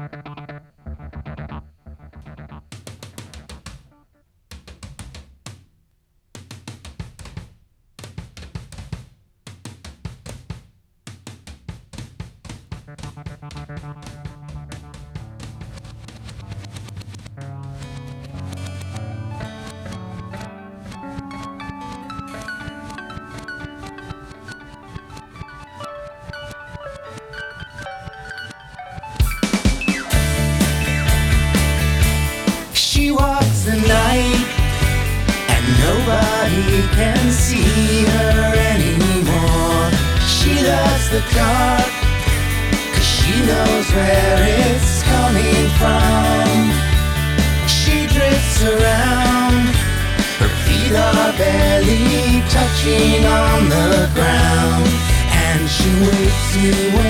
She walks the night and nobody can see her anymore. She loves the dark 'cause she knows where it's coming from. She drifts around, her feet are barely touching on the ground, and she waits you